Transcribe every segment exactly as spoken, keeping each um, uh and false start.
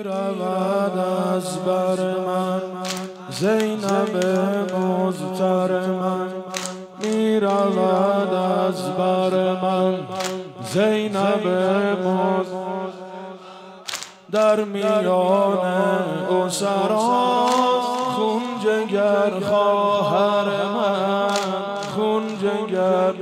می رود از بر من زینب مضطر من، می رود از بر من زینب مضطر. در میان اسرا خون جگر خواهر من، خون جگر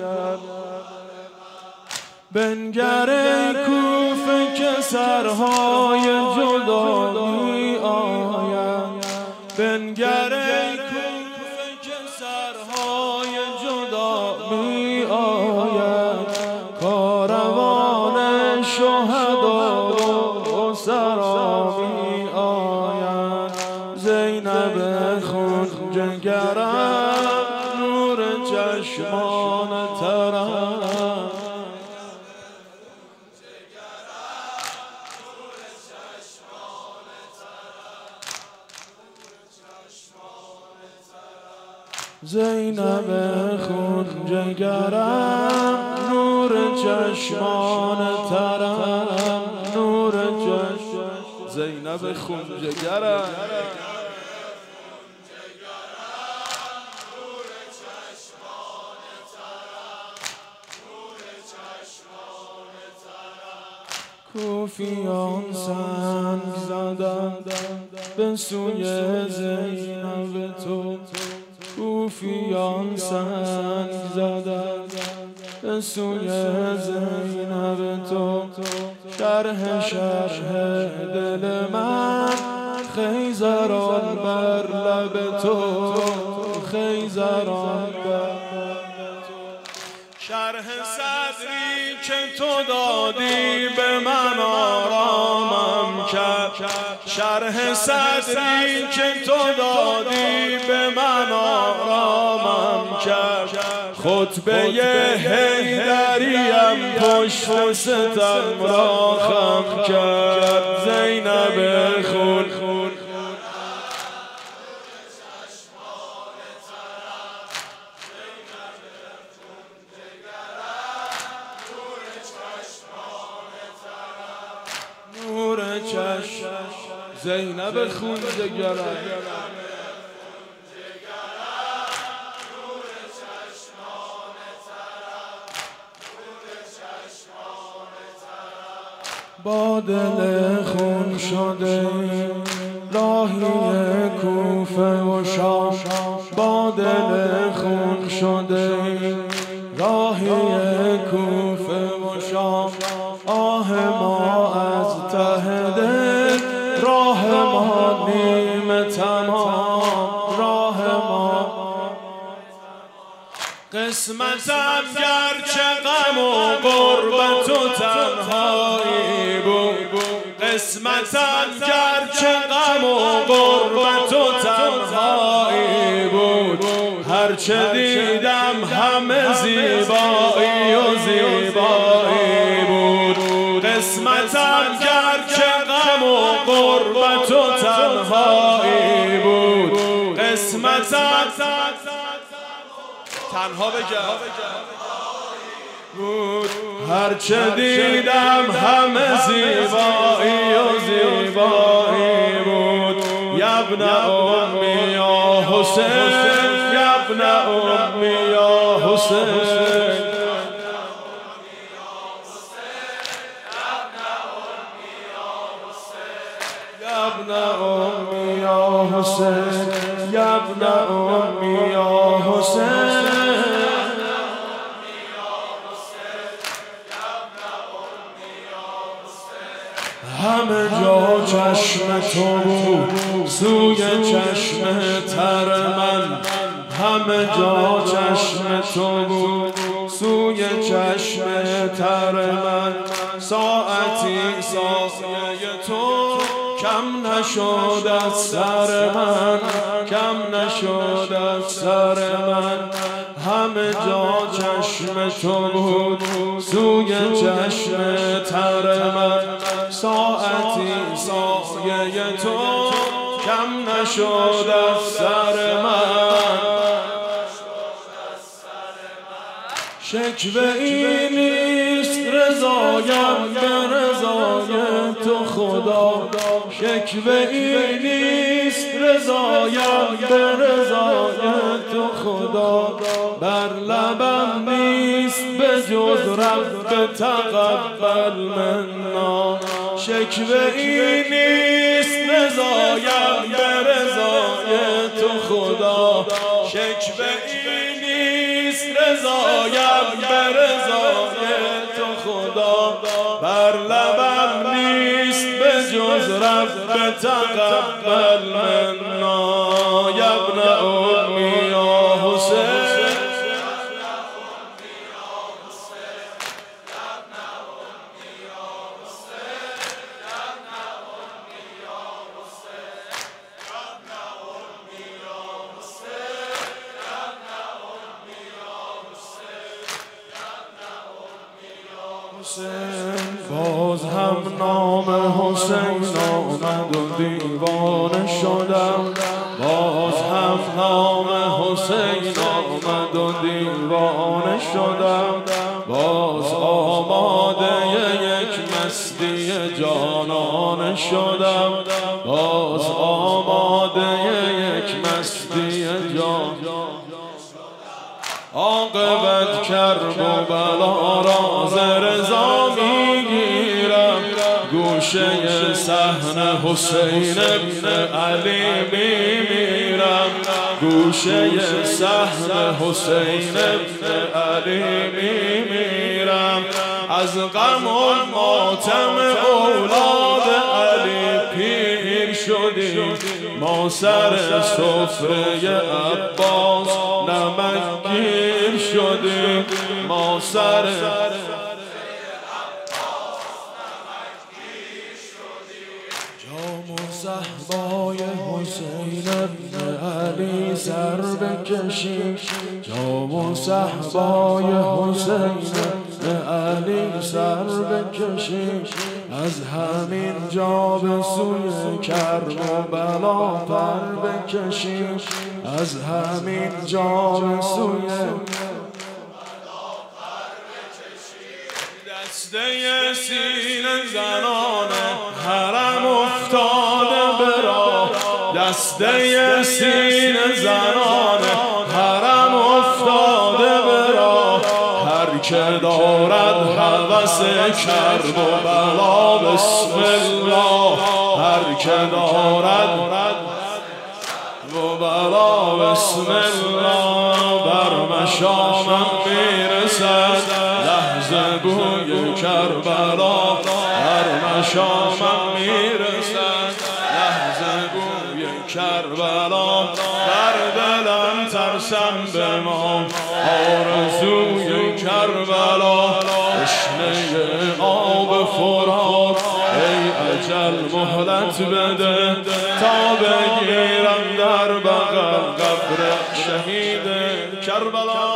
بنگر ای کوفه که سرهای جدا می آید، بنگر ای کوفه که سرهای جدا می آید. کاروان شهدا و سرا می آید. زینب خون جگرم نور چشمان ترم، زینب خون جگرم نور چشمان ترم، نور چشمان زینب خون جگرم کوفیان سنگ زدند به سوی زینب تو، کوفیان سنگ زدند به سوی زینب تو. شرح شرح دل من خیزران بر لب تو، خیزران بر لب تو. شرح صدری که تو دادی به من آرامم کرد، شرح صدری که تو دادی به من آرامم کرد. خطبه حیدریم پشت ستم را خم کرد. زینب خون نور چشم زینب خون جگرم با دل خون شده راهی کوفه و شام، با دل خون شده راهی کوفه و شام. آه ما از ته دل، راه ما نیمه تمام، راه ما قسمتم گرچه غم و غربت و تنهایی بود، قسمتم گرچه غم و غربت و تنهایی بود. هرچه دیدم همه زیبایی و زیبایی بود. قسمتم گرچه غم و غربت و تنهایی بود، قسمتم تنها بگم بود. هرچه دیدم همه زیبایی و زیبایی بود. یبن امی یا حسین، یبن امی یا حسین، یبن امی یا حسین، یبن امی یا حسین. همه جا چشم تو بود سوی چشم تر من، همه جا چشم تو بود سوی چشم تر من. ساعتی سایه تو کم نشد از سر من، کم نشد از سر من. همه جا چشم تو بود سوی چشم تر من. ساعتی سایه تو کم نشد از سر من. شکوه ای نیست رضایم به رضای تو خدا، شکوه ای نیست رضایم به رضای تو خدا، بر لبم نیست به جز رب تقبل منا، شکوه ای نیست رضایم به رضای تو خدا، شکوه ای نیست رضایم به رضای تو خدا، بر لبم نیست به جز رب تقبل منا، یا ابن امی یا حسین، باز هم نام حسین آمد و دیوانه شدم، باز هم نام حسین آمد و دیوانه شدم، باز آماده یک مستی جانانه شدم، باز آماده یک مستی جانانه. عاقبت کرب و بلا را ز رضا میگیرم، گوشه صحن حسین ابن علی میمیرم، گوشه صحن حسین ابن علی میمیرم، از غم و ماتم اولاد علی پیر شدیم، ما سر سفره عباس نمکگیر شدیم، ما سر جام و صحبای حسین ابن علی سر بکشیم، جام و صحبای حسین ابن علی سر بکشیم، از همین جا به سوی کرب و بلا پر بکشیم، از همین جا به سوی دسته سینه زنان حرم افتاده به راه، دسته سینه زنان حرم افتاده به راه، هر که دارد هوس کرب و بلا بسم الله، هر که دارد و بلا بسم الله، بر مشامم میرسد لحظه بوی کربلا، بر مشامم میرسد لحظه بوی کربلا، بر دلم ترسم به ما آرزوی کربلا، تشنه آب فرات ای اجل مهلت بده، تا بگیرم در بغل قبر شهید کربلا.